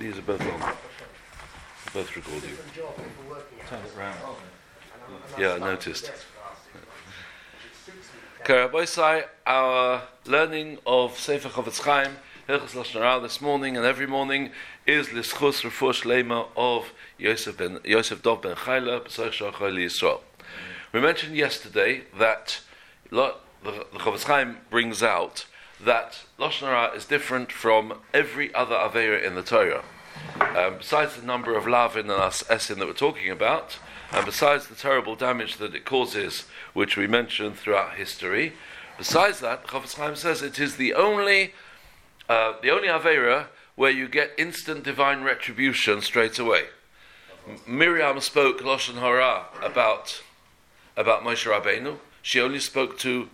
These are both on. Both recording. Turn it round. Yeah, I noticed. Karabosai, our learning of Sefer Chofetz Chaim, Hilchos Lashon Hara this morning and every morning is Lischus Refuah Shlema of Yosef Dov ben Chayla, B'Soich Shachar Yisrael. We mentioned yesterday that the Chofetz Chaim brings out that Lashon Hara is different from every other Aveira in the Torah. Besides the number of lavin and esin that we're talking about, and besides the terrible damage that it causes, which we mentioned throughout history, besides that, Chofetz Chaim says it is the only Aveira where you get instant divine retribution straight away. Miriam spoke Lashon Hara about Moshe Rabbeinu. She only spoke to,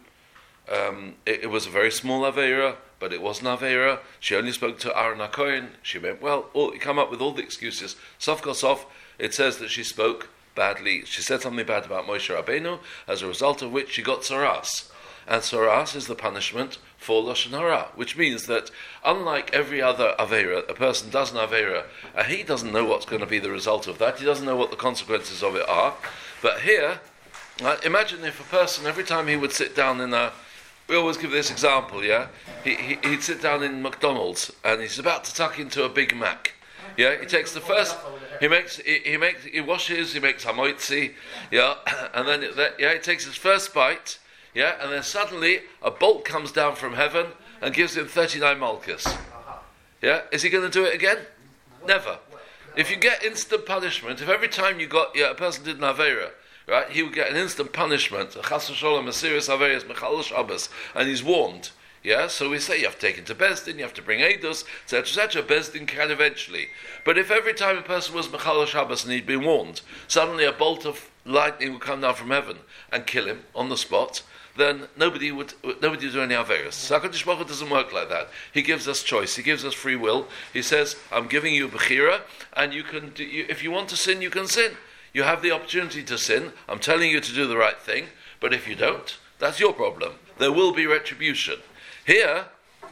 it was a very small Aveira, but it was an Aveira. She only spoke to Aaron HaKohen. She went, you come up with all the excuses. Sof Kosof, it says that she spoke badly. She said something bad about Moshe Rabbeinu, as a result of which she got Tzaras. And Tzaras is the punishment for Lashon Hara, which means that unlike every other Aveira, a person does an Aveira, and he doesn't know what's going to be the result of that. He doesn't know what the consequences of it are. But here, imagine if a person, every time he would sit down we always give this example, yeah? He'd sit down in McDonald's and he's about to tuck into a Big Mac. Yeah, he takes the first, he washes, he makes hamoitzi, yeah, and then he takes his first bite, yeah, and then suddenly a bolt comes down from heaven and gives him 39 malchus. Yeah, is he going to do it again? Never. If you get instant punishment, if every time a person did an Aveira, right, he would get an instant punishment, chas v'sholom, a serious Aveira, mechal Shabbos, and he's warned. Yeah, so we say you have to take it to Bezdin, you have to bring Eidos, etc. Bezdin can eventually. But if every time a person was Mechal Shabbos and he'd been warned, suddenly a bolt of lightning would come down from heaven and kill him on the spot, then nobody would do any Averos. So HaKadosh Baruch Hu doesn't work like that. He gives us choice, he gives us free will. He says, I'm giving you Bechira, and you can if you want to sin, you can sin. You have the opportunity to sin. I'm telling you to do the right thing, but if you don't, that's your problem. There will be retribution. Here,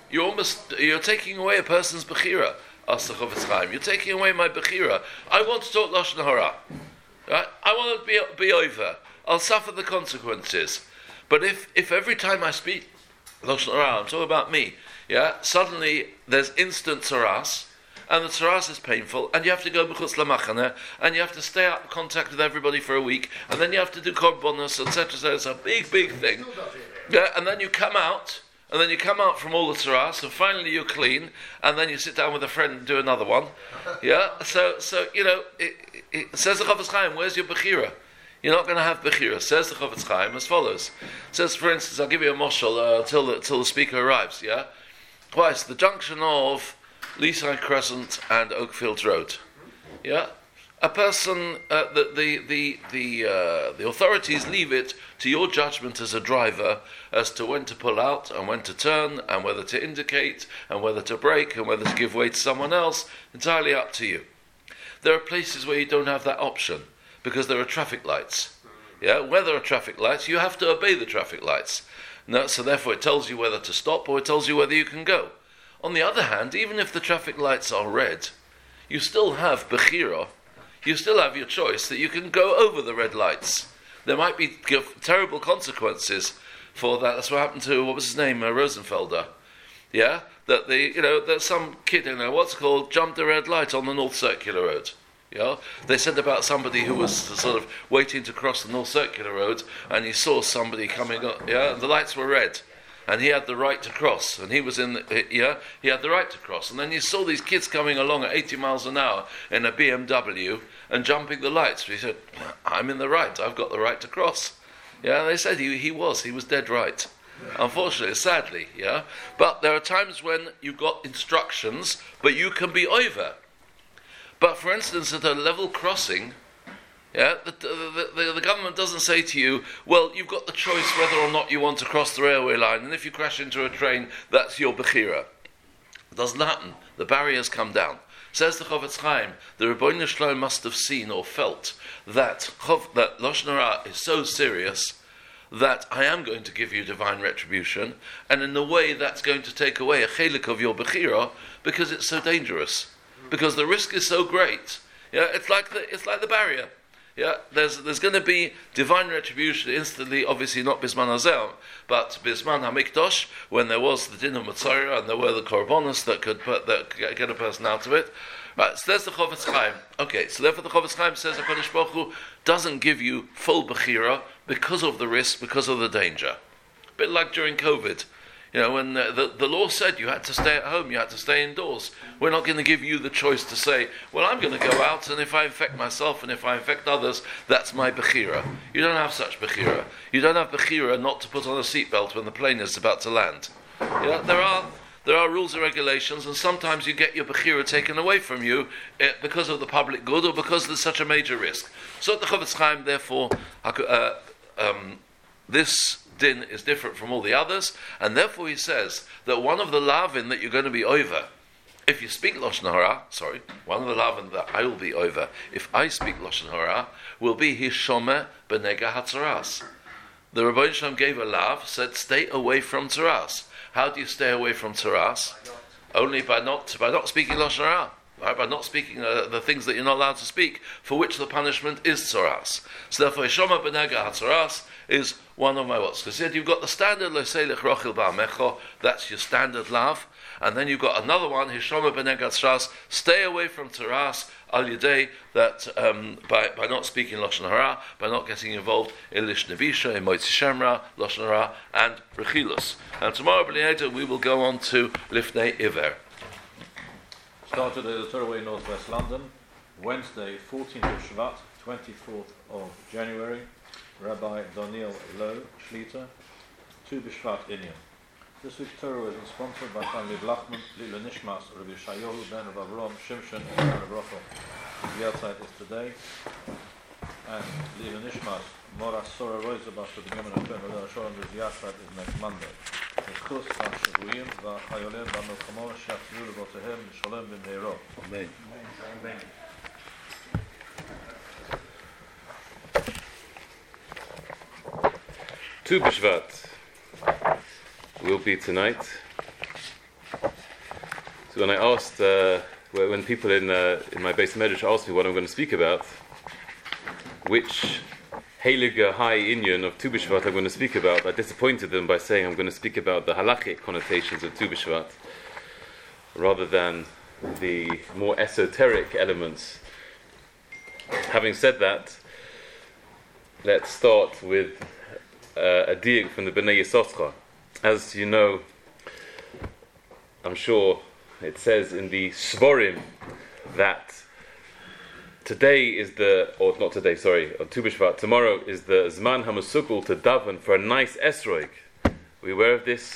you're taking away a person's bechira. Ask the Chofetz Chaim. You're taking away my bechira. I want to talk Lashon Hara. Right? I want to be over. I'll suffer the consequences. But if every time I speak Lashon Hara, I'm talking about me, yeah, suddenly there's instant tzaras, and the tzaras is painful, and you have to go b'chutz lamachane, and you have to stay out in contact with everybody for a week, and then you have to do korbanos, etc. So it's a big thing. Yeah, and then you come out. And then you come out from all the tzaras, and finally you're clean, and then you sit down with a friend and do another one. Yeah? So it says the Chofetz Chaim, where's your bechira? You're not going to have bechira. Says the Chofetz Chaim as follows. Says, for instance, I'll give you a moshel till the speaker arrives, yeah? Twice, the junction of Leaside Crescent and Oakfields Road. Yeah? A person, the authorities leave it to your judgment as a driver as to when to pull out and when to turn and whether to indicate and whether to brake and whether to give way to someone else. Entirely up to you. There are places where you don't have that option because there are traffic lights. Yeah, where there are traffic lights, you have to obey the traffic lights. No, so therefore it tells you whether to stop or it tells you whether you can go. On the other hand, even if the traffic lights are red, you still have bechira. You still have your choice that you can go over the red lights. There might be terrible consequences for that. That's what happened to, what was his name, Rosenfelder. Yeah? That some kid, jumped the red light on the North Circular Road. Yeah? They said about somebody who was sort of waiting to cross the North Circular Road, and he saw somebody coming up, yeah? The lights were red. And he had the right to cross, and he had the right to cross. And then you saw these kids coming along at 80 miles an hour in a BMW and jumping the lights. He said, I'm in the right, I've got the right to cross. Yeah, and they said he was dead right. Unfortunately, sadly, yeah. But there are times when you've got instructions, but you can be over. But for instance, at a level crossing, yeah, the government doesn't say to you, well, you've got the choice whether or not you want to cross the railway line, and if you crash into a train, that's your bechira. It doesn't happen. The barriers come down. Says the Chofetz Chaim, the Rebbeinu Shalom must have seen or felt that Lashon Hara is so serious that I am going to give you divine retribution, and in a way that's going to take away a chelik of your bechira because it's so dangerous. because the risk is so great. Yeah, it's like the barrier. Yeah, there's going to be divine retribution instantly. Obviously, not Bisman Hazel, but Bisman Hamikdosh, when there was the din of Matzorah and there were the korbanos that could get a person out of it. Right, so there's the Chofetz Chaim. Okay, so therefore the Chofetz Chaim says HaKadosh Baruch Hu doesn't give you full bechira because of the risk, because of the danger. A bit like during COVID. You know, when the law said you had to stay at home, you had to stay indoors. We're not going to give you the choice to say, well, I'm going to go out, and if I infect myself and if I infect others, that's my bechira. You don't have such bechira. You don't have bechira not to put on a seatbelt when the plane is about to land. Yeah, there are rules and regulations, and sometimes you get your bechira taken away from you because of the public good or because there's such a major risk. So at the Chofetz Chaim, therefore, this din is different from all the others, and therefore he says that one of the lavin that you're going to be over, if you speak Lashon Hara, one of the lavin that I will be over, if I speak Lashon Hara, will be hishomeh b'nega hatzaras. The Rebbeinu Shalom gave a lav, said stay away from tzaras. How do you stay away from tzaras? Only by not speaking Lashon Hara. Right, by not speaking the things that you're not allowed to speak, for which the punishment is tzaras. So therefore, Hishoma b'nega hatzaras is one of my what's. Because you've got the standard Loselech Rochil Ba'amecho, that's your standard lav, and then you've got another one, Hishoma b'nega hatzaras, stay away from tzaras al yedei, that by not speaking Lashon Hara, by not getting involved in Lish Nevisha, in Motzi Shemra, Lashon Hara, and Rechilus. And tomorrow, B'nei we will go on to Lifnei Iver. Started at the Torah Way, Northwest London, Wednesday, 14th of Shvat, 24th of January, Rabbi Daniel Lowe, Shlita, Tu B'Shvat Inyan. This week's Torah is sponsored by family Blachman, Lila Nishmas, Rabbi Shayohu, Ben of Avram, Shimshon, and Ben of Rochel. The outside is today, and Lila Nishmas, Mora Sora Roisa, Basta the Gemini Ben of Shoram, the outside is next Monday. Zchus HaShavuyim v'Chayolim v'Melchamo she'achziu levotehem l'sholem b'mheiro. Amen. Tu B'Shvat will be tonight. So when I asked, when people in my base medrash asked me what I'm going to speak about, which Heilige High Inyan of Tu B'Shvat I'm going to speak about, I disappointed them by saying I'm going to speak about the halachic connotations of Tu B'Shvat rather than the more esoteric elements. Having said that, let's start with a diuk from the Bnei Yisachar. As you know, I'm sure it says in the Svarim that today is on Tu B'Shvat, tomorrow is the Zman HaMasukul to daven for a nice esroig. We aware of this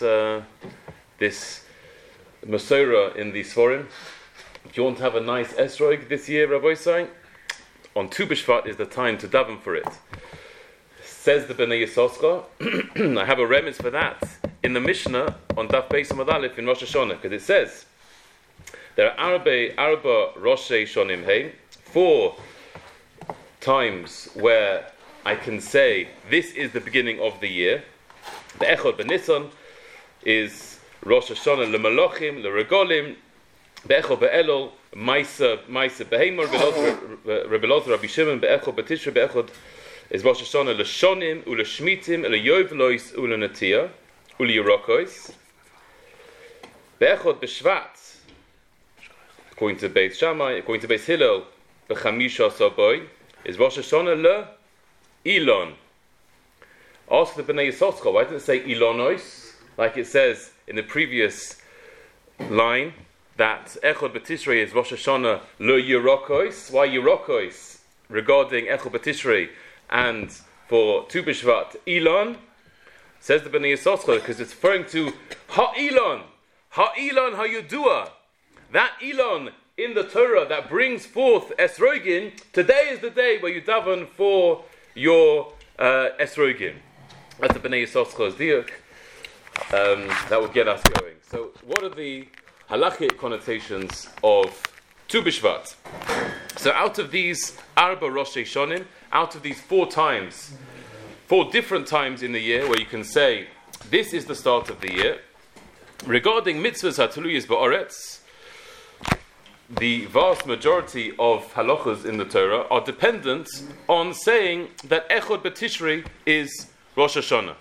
Masorah in the Sforim? Do you want to have a nice esroig this year, Rabbi Sai? On Tu B'Shvat is the time to daven for it. Says the Bnei Yisachar, I have a remez for that in the Mishnah on Daf Beis Amud Aleph in Rosh Hashanah, because it says there are Arba Roshei Shonim Hein, 4 times where I can say this is the beginning of the year. The Echad B'Nisan is Rosh Hashanah LeMalochim LeRegolim. The Echad B'Elul Maisa B'Heimor Rabbi Lothar Rabbi Shimon. The Echad B'Tishra B'Echad is Rosh Hashanah LeShonim UleShmitim LeYovlois UleNatia UleYerokois. The Echad B'Shvat, according to Beis Shammai, according to Beis Hillel, B'chamisha Saboy is Rosh Hashanah Le Elon. Ask the Bnei Yisachar, why didn't it say Elonois, like it says in the previous line that Echad B'Tishrei is Rosh Hashanah Le Yerokois? Why Yerokois regarding Echad B'Tishrei and for Tu B'Shvat Elon? Says the Bnei Yisachar because it's referring to Ha'elon Ha'yudua. That Elon in the Torah that brings forth esrogin, today is the day where you daven for your esrogin. That's the Bnei Yisachar's diuk. That will get us going. So, what are the halachic connotations of Tu B'Shvat? So, out of these Arba Rosh Hashonim, out of these 4 times, 4 different times in the year where you can say this is the start of the year, regarding mitzvahs hatuluyos ba'aretz, the vast majority of halachas in the Torah are dependent on saying that Echad B'Tishri is Rosh Hashanah.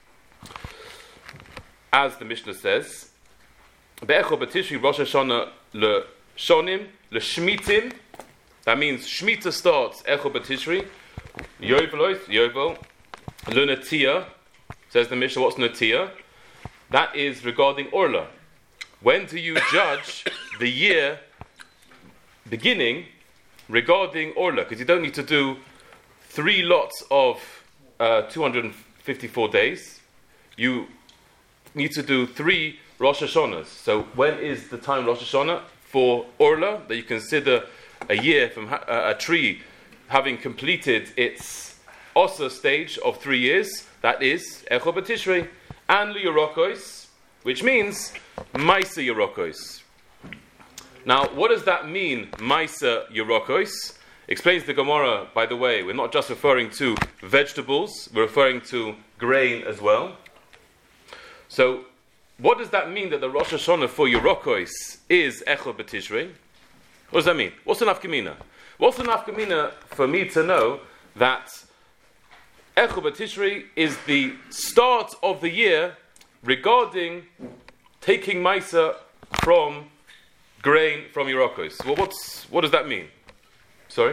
As the Mishnah says, Be'echad B'Tishri Rosh Hashanah le'shonim le'shmitim. That means Shemitah starts Echad B'Tishri. Yovel le'netia. Says the Mishnah, what's netia? That is regarding Orla. When do you judge the year beginning regarding Orla? Because you don't need to do 3 lots of 254 days. You need to do 3 Rosh Hashanahs. So when is the time Rosh Hashanah for Orla, that you consider a year from a tree having completed its Osa stage of 3 years? That is Echad B'Tishrei. And Liyarokos, which means Maisa Yerokos. Now, what does that mean, Maisa Yerokos? Explains the Gemara, by the way, we're not just referring to vegetables, we're referring to grain as well. So, what does that mean that the Rosh Hashanah for Yerokos is Echad B'Tishrei? What does that mean? What's the nafkamina? What's the nafkamina for me to know that Echad B'Tishrei is the start of the year regarding taking Maisa from grain from Yerokos? Well, what does that mean? Sorry?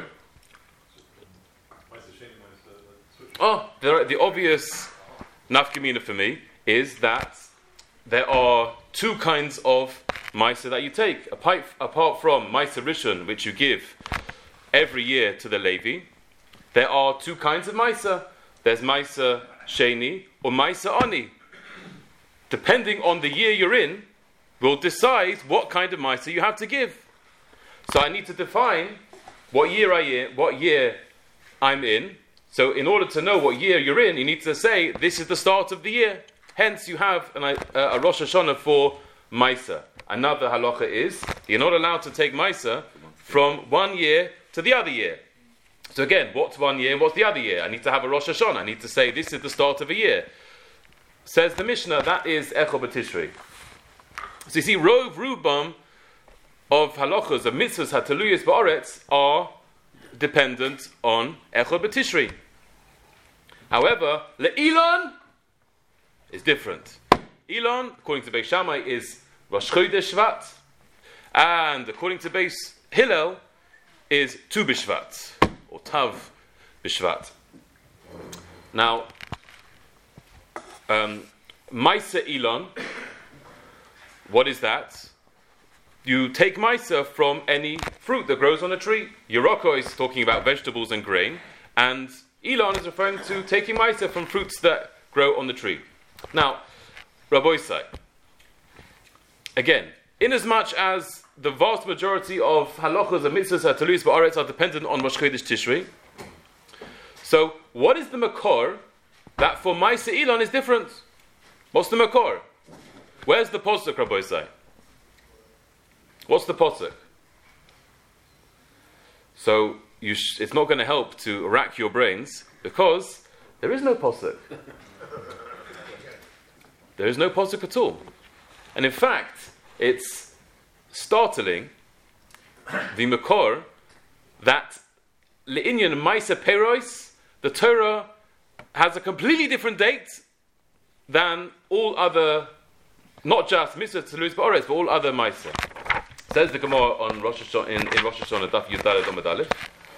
The obvious nafkamina for me is that there are 2 kinds of Maisa that you take. Apart from Maisa Rishon, which you give every year to the Levi, there are 2 kinds of Maisa. There's Maisa Sheni or Maisa Ani. Depending on the year you're in, will decide what kind of Maisa you have to give. So I need to define what year I'm in. So in order to know what year you're in, you need to say, this is the start of the year. Hence you have a Rosh Hashanah for Maisa. Another halacha is, you're not allowed to take Maisa from one year to the other year. So again, what's one year and what's the other year? I need to have a Rosh Hashanah. I need to say, this is the start of a year. Says the Mishnah, that is Echad B'Tishrei. So you see, Rubam of halachas, of mitzvahs, hataluyas ba'aretz, are dependent on Echad B'Tishrei. However, le'ilon is different. Elon, according to Beis Shammai, is Rosh Chodesh Shvat, and according to Beis Hillel, is Tu B'Shvat, or Tav B'Shvat. Now, Maisa Elon, what is that? You take Maisa from any fruit that grows on a tree. Yeroko is talking about vegetables and grain, and Elon is referring to taking Maisa from fruits that grow on the tree. Now, Rabbi Isai, again, inasmuch as the vast majority of halachas and mitzvahs at Talus Ba'aretz are dependent on Rosh Chodesh Tishrei, so what is the makor that for Maisa Elon is different? What's the makor? Where's the posuk, Rabbi Isai? What's the posuk? So it's not going to help to rack your brains because there is no posuk. There is no posuk at all. And in fact, it's startling, the makor, that le'inyan Maisa Peros, the Torah has a completely different date than all other, not just Mitzvah Tzalus Ba'aretz, but all other Maisa. Says the Gemara on Rosh Hashanah, in Rosh Hashanah, Daf Yud Daled Amud Aleph.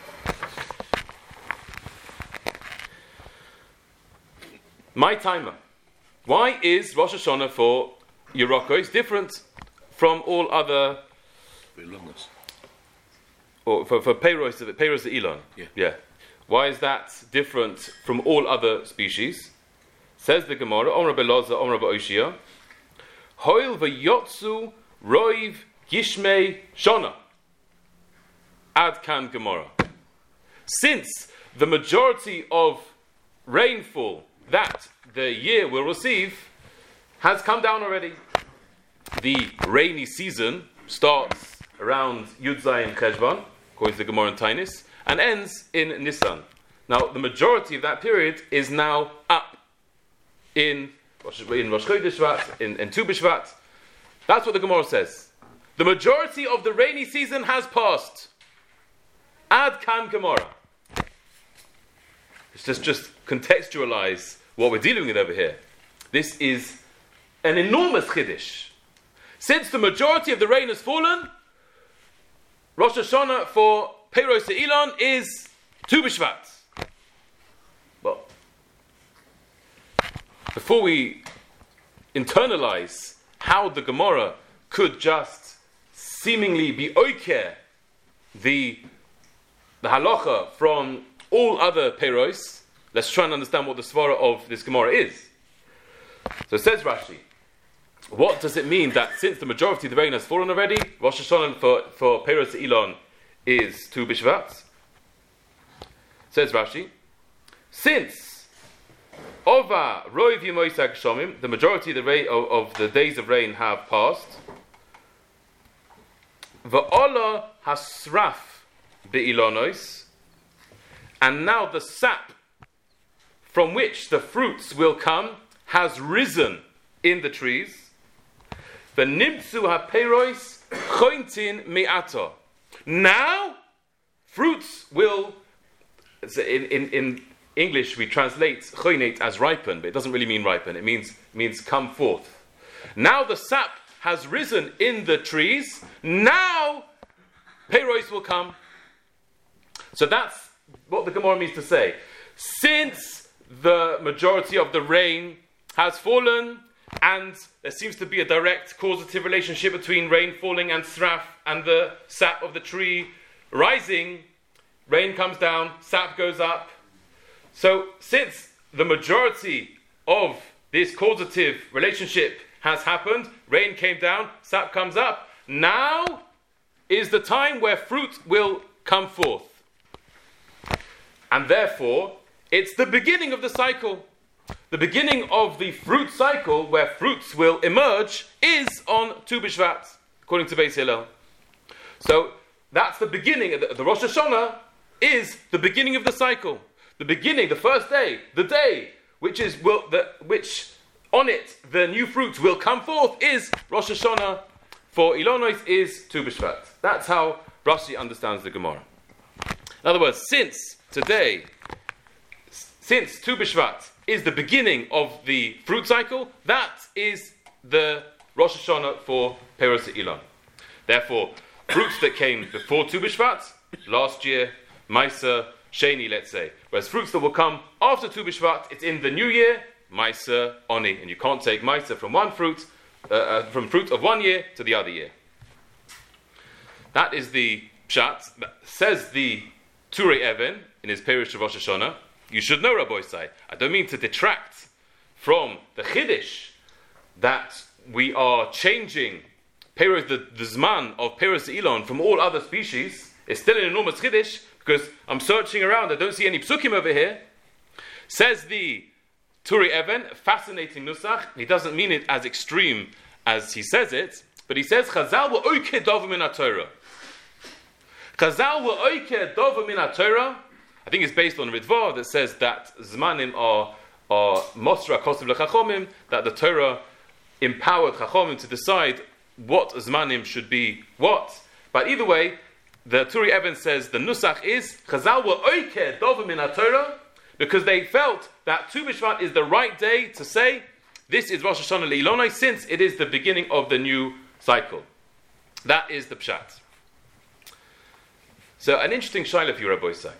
My timer. Why is Rosh Hashanah for Yerokos different from all other? Or for Peiros the Elon? Yeah. Why is that different from all other species? Says the Gemara, Omra Beloza, Omra Be'oshia, Hoil v'yotzu roiv yishmei shona. Ad kan Gemara. Since the majority of rainfall that the year will receive has come down already. The rainy season starts around Yud Zayin Cheshvan, according to the Gemara in Tainis, and ends in Nisan. Now, the majority of that period is now up in Rosh Chodesh Shvat, in Tu B'Shvat. That's what the Gemara says. The majority of the rainy season has passed. Ad kan Gemara. Let's just contextualize what we're dealing with over here. This is an enormous chiddush. Since the majority of the rain has fallen, Rosh Hashanah for Peiros Elon is Tu B'Shvat. Well, before we internalize how the Gemara could just seemingly be oiker the halacha from all other Peiros, let's try and understand what the svara of this Gemara is. So it says Rashi, what does it mean that since the majority of the rain has fallen already, Rosh Hashanah for Peiros Elon is Tu B'Shvat? Says Rashi, since Ova Roiv Yemoisag Shomim, the majority of the days of rain have passed, Va'ola Hasraf Be'ilonois, and now the sap from which the fruits will come has risen in the trees. The nimtzu haperois chointin me'ato. Now, fruits will. In English, we translate choinate as ripen, but it doesn't really mean ripen. It means come forth. Now the sap has risen in the trees. Now, perois will come. So that's what the Gemara means to say. Since the majority of the rain has fallen, and there seems to be a direct causative relationship between rain falling and sraf and the sap of the tree rising, rain comes down, sap goes up. So since the majority of this causative relationship has happened, rain came down, sap comes up, now is the time where fruit will come forth. And therefore, it's the beginning of the cycle. The beginning of the fruit cycle, where fruits will emerge, is on Tu B'Shvat, according to Beis Hillel. So that's the beginning. The Rosh Hashanah is the beginning of the cycle. The beginning, the first day, the day which on it the new fruits will come forth, is Rosh Hashanah. For Ilonois is Tu B'Shvat. That's how Rashi understands the Gemara. In other words, since Tu B'Shvat is the beginning of the fruit cycle, that is the Rosh Hashanah for Peiros Elon. Therefore, fruits that came before Tu B'Shvat, last year, Meiser, Sheni, let's say. Whereas fruits that will come after Tu B'Shvat, it's in the new year, Meiser, Oni. And you can't take Meiser from one fruit, from fruit of 1 year to the other year. That is the Pshat. Says the Turei Even in his Perush of Rosh Hashanah. You should know, Rabbi Isai, I don't mean to detract from the Chiddush that we are changing Peros, the Zman of Peiros Elon from all other species. It's still an enormous Chiddush, because I'm searching around, I don't see any psukim over here. Says the Turei Even, fascinating nusach. He doesn't mean it as extreme as he says it, but he says, Chazal were oiker dover min ha-Torah. Chazal were oiker dover min ha-Torah. I think it's based on Ritva that says that Zmanim are Mosra Kosev LeChachomim, that the Torah empowered Chachomim to decide what Zmanim should be what. But either way, the Turei Even says the Nusach is Chazal were oiker dover min ha-Torah, because they felt that Tu B'Shvat is the right day to say this is Rosh Hashanah Le'ilonai, since it is the beginning of the new cycle. That is the Pshat. So an interesting shaila for you, Rabbi Isai.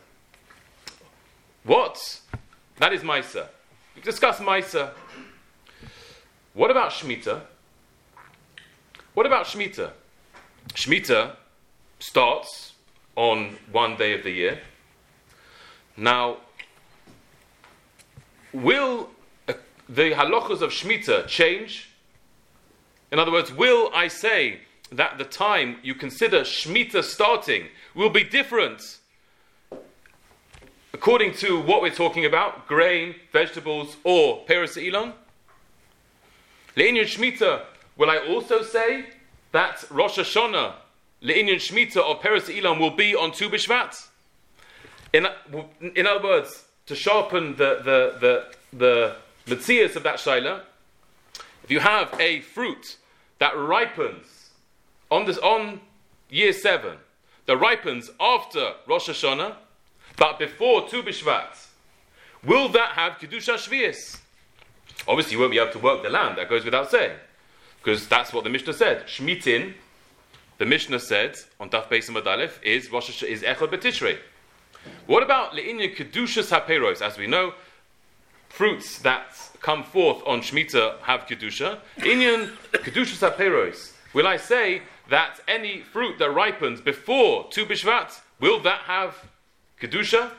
That is Meiser. We've discussed Meiser. What about Shemitah? Shemitah starts on one day of the year. Now, will the halachas of Shemitah change? In other words, will I say that the time you consider Shemitah starting will be different according to what we're talking about, grain, vegetables, or Peiros Elon? Le'inyan Shemitah, will I also say that Rosh Hashanah, Le'inyan Shemitah of Peiros Elon, will be on Tu B'Shvat? In other words, to sharpen the metzias of that shaila, if you have a fruit that ripens on year 7 that ripens after Rosh Hashanah, but before Tu B'Shvat, will that have Kedusha Shvius? Obviously, you won't be able to work the land. That goes without saying, because that's what the Mishnah said. Shmitin, the Mishnah said on Daf Beis Amud Aleph, is Echad B'Tishrei. What about Le'inyan Kedushas HaPeiros? As we know, fruits that come forth on Shemitah have Kedusha. Inyan Kedushas HaPeiros. Will I say that any fruit that ripens before Tu B'Shvat, will that have Kedusha?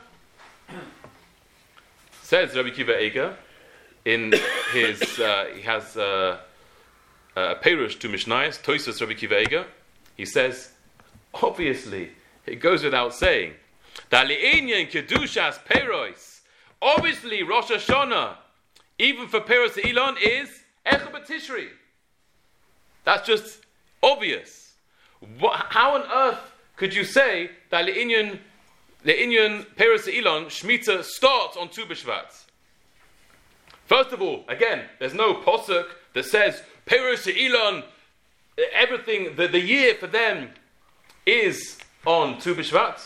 Says Rabbi Kiva Eiger in his, he has a Peirush to Mishnayos, Toisus Rabbi Kiva Eiger. He says, obviously, it goes without saying, that Le'inyan Kedushas Peiros, obviously Rosh Hashanah, even for Peiros Elon, is Echad B'Tishri. That's just obvious. How on earth could you say that Le'inyan Peiros Elon, Shemitah starts on Tu B'Shvat? First of all, again, there's no posuk that says Peiros Elon, everything, the year for them is on Tu B'Shvat.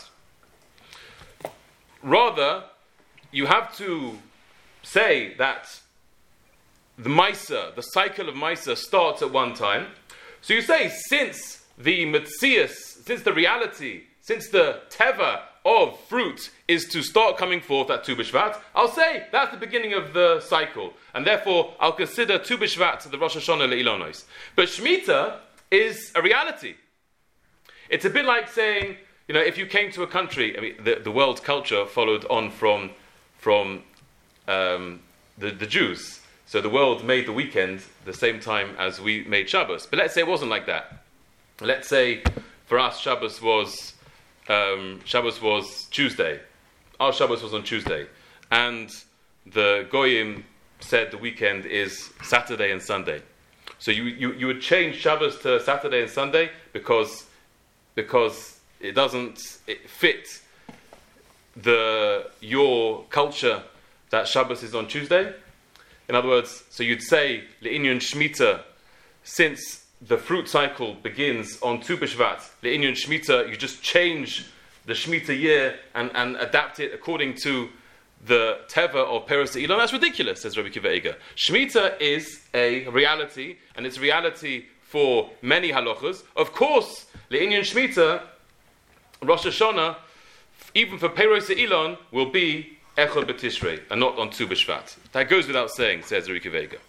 Rather, you have to say that the Maisa, the cycle of Maisa, starts at one time. So you say, since the Metzias, since the reality, since the Teva of fruit is to start coming forth at Tu B'Shvat, I'll say that's the beginning of the cycle. And therefore, I'll consider Tu B'Shvat the Rosh Hashanah Le'ilonos. But Shemitah is a reality. It's a bit like saying, if you came to a country, I mean, the world culture followed on from the Jews. So the world made the weekend the same time as we made Shabbos. But let's say it wasn't like that. Let's say for us Shabbos was Tuesday. Our Shabbos was on Tuesday. And the Goyim said the weekend is Saturday and Sunday. So you would change Shabbos to Saturday and Sunday because it doesn't fit your culture that Shabbos is on Tuesday. In other words, so you'd say Le'inyan Shemitah, since the fruit cycle begins on Tu B'Shvat, Le'inyan Shemitah, you just change the Shemitah year and adapt it according to the Teva of Peiros Elon. That's ridiculous, says Rabbi Kiva Eiger. Shemitah is a reality, and it's a reality for many halachas. Of course, Le'inyan Shemitah, Rosh Hashanah, even for Peiros Elon, will be Echad B'Tishrei, and not on Tu B'Shvat. That goes without saying, says Rabbi Kiva Eiger.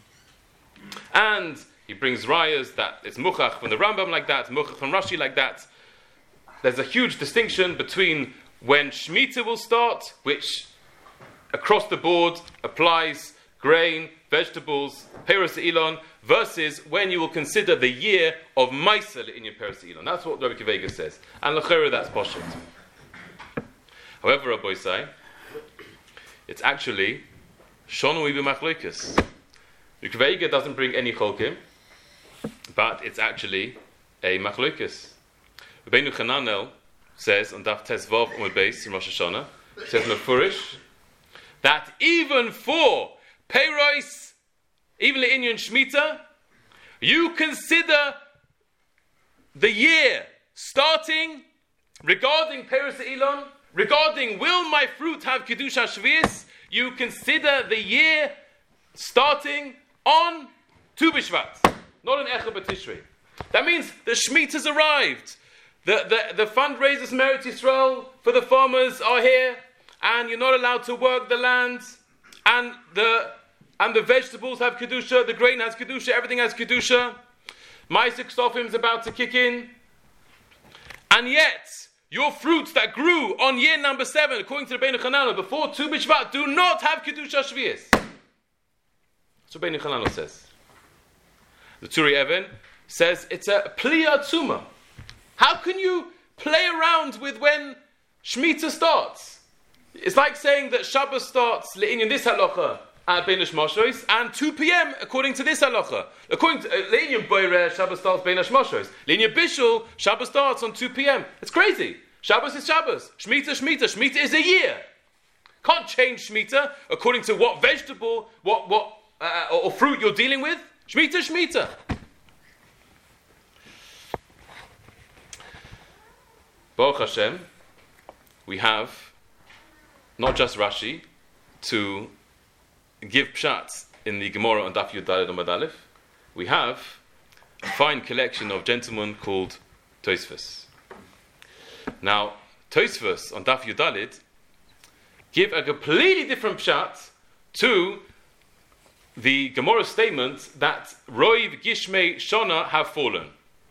And he brings rayas that it's Muchach from the Rambam like that, Muchach from Rashi like that. There's a huge distinction between when Shemitah will start, which across the board applies grain, vegetables, Peiros Elon, versus when you will consider the year of Maisa in your Peiros Elon. That's what Rabbi Kiva Eiger says. And l'chera, that's Poshet. However, Rabbi Isai, it's actually Shonu Ibu Machloikus. Rabbi Kiva Eiger doesn't bring any cholkim, but it's actually a Machloikus. Rabbeinu Chananel says on Daf Tes Vav Amud Beis in Rosh Hashanah, says Mefurish, that even for Peiros, even Le'inyan Shemitah, you consider the year starting regarding Peiros Elon, regarding will my fruit have Kedusha Shvius, you consider the year starting on Tu B'Shvat, not on Echad B'Tishrei. That means the Shemitah's arrived. The fundraisers Merit Yisrael for the farmers are here, and you're not allowed to work the land, and the vegetables have Kedusha, the grain has Kedusha, everything has Kedusha. Ma'aseh Ksofim is about to kick in. And yet, your fruits that grew on year number 7, according to Rabbeinu Chananel, before Tu B'Shvat, do not have Kedusha Shvius. That's what Rabbeinu Chananel says. The Turi Even says it's a Pliya Tzuma. How can you play around with when Shemitah starts? It's like saying that Shabbos starts Le'inyan this halacha at Beinash Moshois, and 2 p.m. according to this halacha. According to Le'inyan Boireh, Shabbos starts Beinash Moshois. Le'inyan Bishul, Shabbos starts on 2 p.m. It's crazy. Shabbos is Shabbos. Shemitah, Shemitah. Shemitah is a year. Can't change Shemitah according to what vegetable, or fruit you're dealing with. Shemitah, Shemitah. Baruch Hashem, we have not just Rashi to give pshat in the Gemara on Daf Yud Daled Amud Aleph. We have a fine collection of gentlemen called Tosfos. Now, Tosfos on Daf Yud Daled give a completely different pshat to the Gemara statement that Roiv Gishmei Shona have fallen.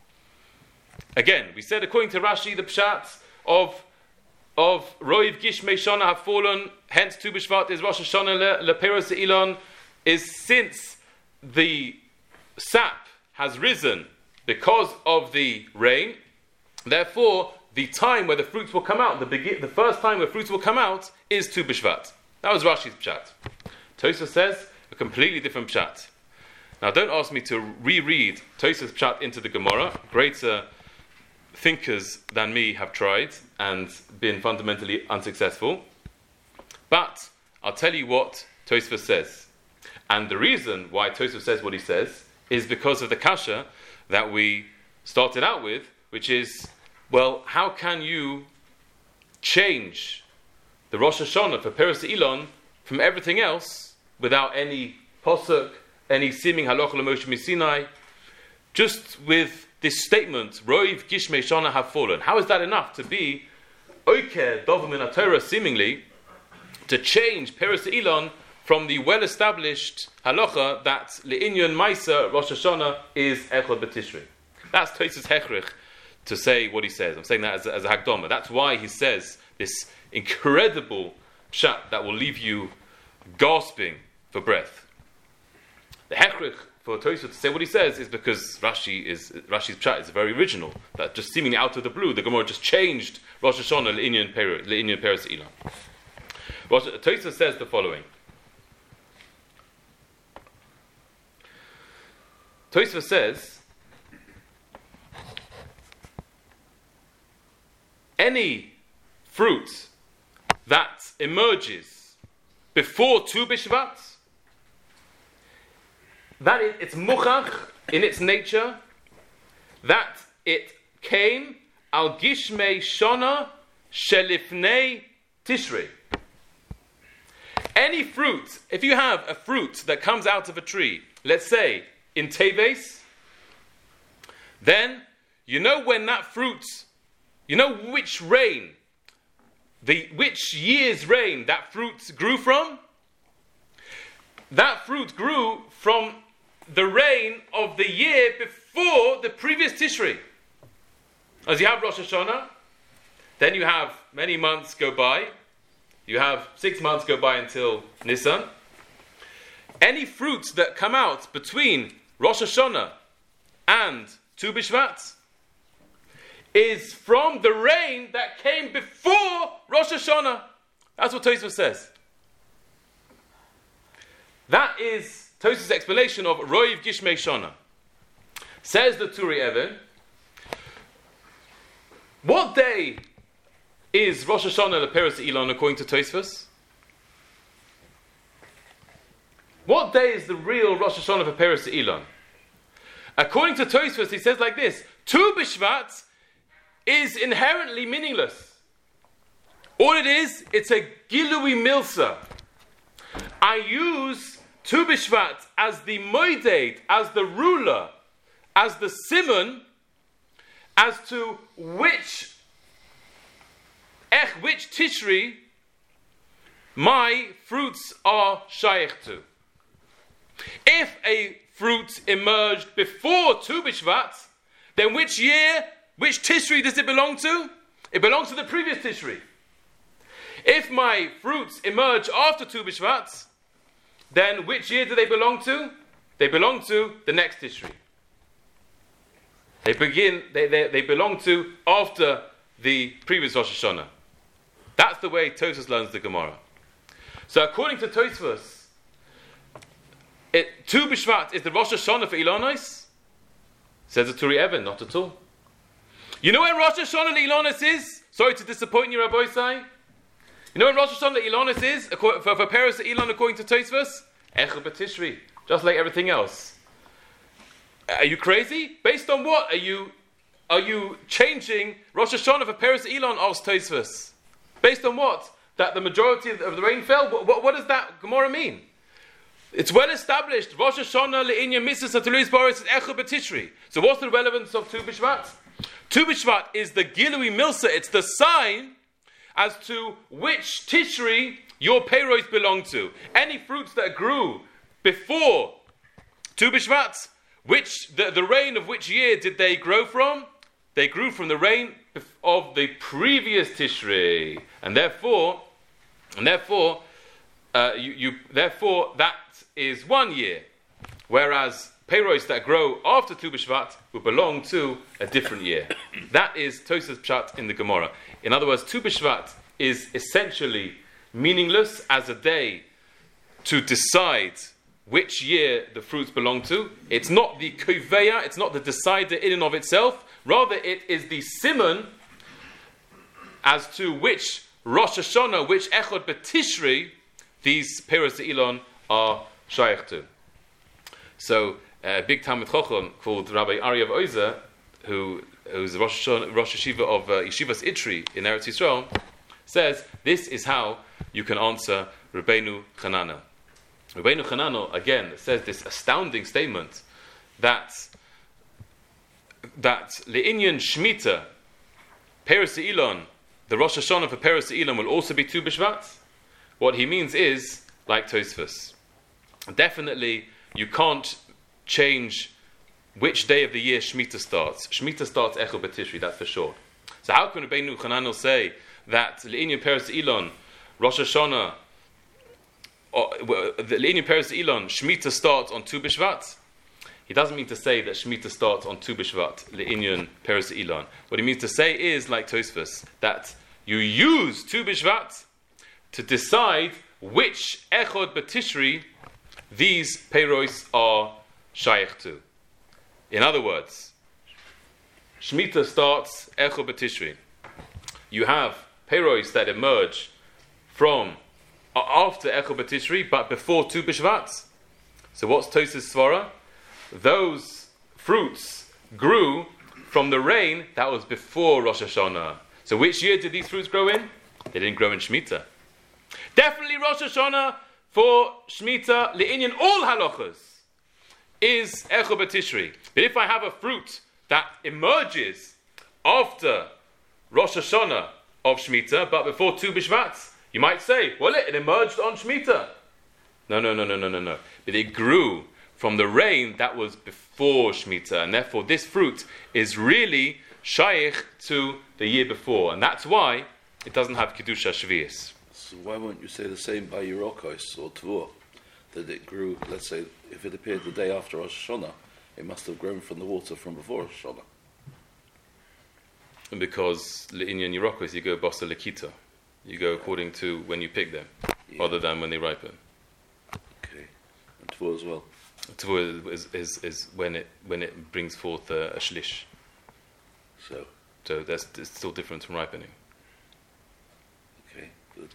Again, we said according to Rashi, the pshat of Roiv Gishmei Shona have fallen, hence Tu B'Shvat is Rosh Hashanah Leperos Elon, is since the sap has risen because of the rain, therefore the time where the fruits will come out, the first time where fruits will come out is Tu B'Shvat. That was Rashi's pshat. Tosfos says a completely different pshat. Now don't ask me to reread Tosfos pshat into the Gemara. Greater thinkers than me have tried and been fundamentally unsuccessful. But I'll tell you what Tosfos says. And the reason why Tosfos says what he says is because of the kasha that we started out with, which is, well, how can you change the Rosh Hashanah for Peros Elon from everything else without any posuk, any seeming halacha l'Moshe Misinai, just with this statement, Roiv Gishmei Shana have fallen? How is that enough to be Oker Dovim in Torah, seemingly to change Peros Elon from the well-established halacha that Le'inyan Maisa Rosh Hashanah is Echad B'Tishrei? That's Tosfos Hechrich to say what he says. I'm saying that as a Hakdama. That's why he says this incredible pshat that will leave you gasping for breath. The Hechrich for Tosfos to say what he says is because Rashi's pshat is very original. That just seemingly out of the blue, the Gemara just changed Rosh Hashanah Le'inyan Peros Elon. Tosfos says the following. Tosfos says, any fruit that emerges before Tu B'Shvat, that it's muchach in its nature, that it came al gishmei shona shelifnei tishrei. Any fruit, if you have a fruit that comes out of a tree, let's say in Teves, then you know when that fruit, you know which year's rain that fruit grew from? That fruit grew from the rain of the year before the previous Tishrei. As you have Rosh Hashanah, then you have many months go by. You have 6 months go by until Nisan. Any fruits that come out between Rosh Hashanah and Tu B'Shvat is from the rain that came before Rosh Hashanah. That's what Tosfos says. That is Tosfos' explanation of Roiv Gishmei Shana. Says the Turi Even, what day is Rosh Hashanah Leperos Elon according to Tosfos? What day is the real Rosh Hashanah for Peros Elon? According to Tosfos, he says like this: Tu B'Shvat is inherently meaningless. All it is, it's a Gilui Milsa. I use Tu B'Shvat as the moeded, as the ruler, as the simon, as to which Tishri my fruits are shaykh to. If a fruit emerged before Tu B'Shvat, then which Tishri does it belong to? It belongs to the previous Tishri. If my fruits emerge after Tu B'Shvat, then which year do they belong to? They belong to the next Tishri. They belong to after the previous Rosh Hashanah. That's the way Tosfos learns the Gemara. So according to Tosfos, Tu B'Shvat is the Rosh Hashanah for Ilonos? Says the Turi Even, not at all. You know when Rosh Hashanah Ilonos is? Sorry to disappoint you, Rabbi Isai. You know when Rosh Hashanah Ilonos is? For Peros Elon, according to Tosfos? Echad B'Tishri. Just like everything else. Are you crazy? Based on what are you are you changing Rosh Hashanah for Peres Elon? Asks Tosfos. Based on what? That the majority of the rain fell? What does that Gemara mean? It's well established. Rosh Hashanah le'inyan mitzvahs atulus baris is echad b'tishri. So what's the relevance of Tu B'Shvat? Tu B'Shvat is the Gilui Milsa. It's the sign as to which Tishri your peiros belong to. Any fruits that grew before Tu B'Shvat, which the rain of which year did they grow from? They grew from the rain of the previous Tishri, and therefore that is 1 year, whereas peiros that grow after Tu B'Shvat will belong to a different year. That is Tosfos Pshat in the Gemara. In other words, Tu B'Shvat is essentially meaningless as a day to decide which year the fruits belong to. It's not the koveya, it's not the decider in and of itself. Rather, it is the simon as to which Rosh Hashanah, which Echad B'Tishri, these Peres Elon are shaykh to. So, a big Talmid Chacham called Rabbi Aryeh Oizer, who's the Rosh Yeshiva of Yeshivas Itri in Eretz Yisrael, says this is how you can answer Rabbeinu Chananel. Rabbeinu Chananel again says this astounding statement that le'inyan Shemitah, Peres Elon, the Rosh Hashanah for Peres Elon will also be Tu B'Shvat. What he means is like Tosfos. Definitely, you can't change which day of the year Shemitah starts. Shemitah starts Echad B'Tishri, that's for sure. So how can Rabbeinu Chananel say that le'inyan Peres Elon, Rosh Hashanah, the le'inyan Peres Elon, Shemitah starts on Tu B'Shvat? He doesn't mean to say that Shemitah starts on Tu B'Shvat, le'inyan Peres Elon. What he means to say is, like Tosfos, that you use Tu B'Shvat to decide which Echad B'Tishri these peiros are shaykh to. In other words, Shemitah starts Echad B'Tishri. You have peiros that emerge from after Echad B'Tishri, but before Tu B'Shvat. So what's Tosfos Svara? Those fruits grew from the rain that was before Rosh Hashanah. So which year did these fruits grow in? They didn't grow in Shemitah. Definitely Rosh Hashanah for Shemitah, le'inyan all halachas, is Echad B'Tishri. But if I have a fruit that emerges after Rosh Hashanah of Shemitah, but before Tu B'Shvat, you might say, well, it emerged on Shemitah. No. But it grew from the rain that was before Shemitah, and therefore this fruit is really shaykh to the year before, and that's why it doesn't have Kedusha Shvius. So why won't you say the same by Yerokos or Tvur? That it grew, let's say, if it appeared the day after Rosh Hashanah, it must have grown from the water from before Rosh Hashanah. And because in Yerokos you go Basa Lekita. You go according to when you pick them, rather than when they ripen. Okay. And Tvur as well. Tvur is when it brings forth a shlish. So it's still different from ripening. Okay, good.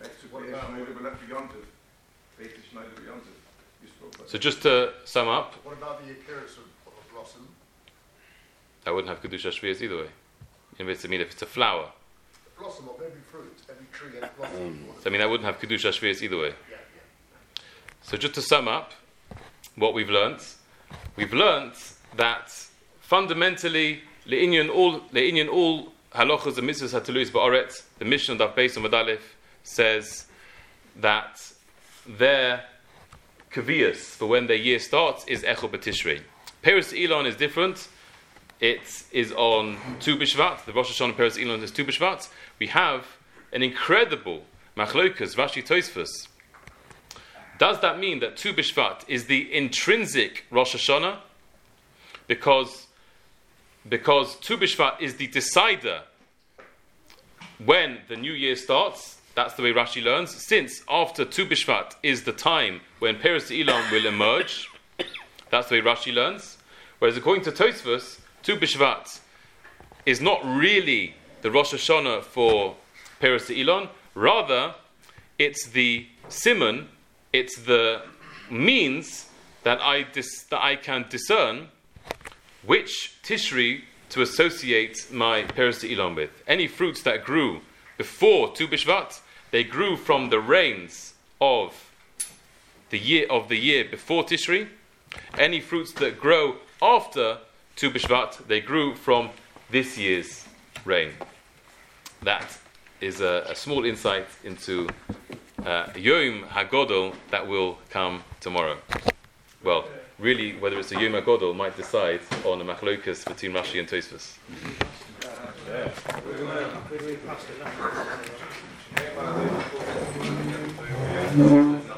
So just to sum up, what about the appearance of a blossom? I wouldn't have Kedusha Shvius either way. If it's a flower. A blossom of every fruit, every tree, every blossom. So I wouldn't have Kedusha Shvius either way. Yeah. So just to sum up what we've learnt that fundamentally le'inyan all halachas and mitzvahs hatulus ba'aretz. The Mishnah Daf Beis Amud Aleph says that their kaviyas for when their year starts is Echad B'Tishrei. Peres Elon is different. It is on Tu B'Shvat. The Rosh Hashanah Peres Elon is Tu B'Shvat. We have an incredible machlokas Rashi Tosfos. Does that mean that Tu B'Shvat is the intrinsic Rosh Hashanah? Because Tu B'Shvat is the decider when the new year starts. That's the way Rashi learns. Since after Tu B'Shvat is the time when Peres Elon will emerge. That's the way Rashi learns. Whereas according to Tosfos, Tu B'Shvat is not really the Rosh Hashanah for Peres Elon. Rather, it's the simon, it's the means that I can discern which Tishri to associate my Peres Ilon with. Any fruits that grew before Tu B'Shvat, they grew from the rains of the year before Tishri. Any fruits that grow after Tu B'Shvat, they grew from this year's rain. That is a small insight into Yom HaGodol that will come tomorrow. Well, really, whether it's a Yom HaGodol might decide on a machlokas between Rashi and Tosfos. Yeah.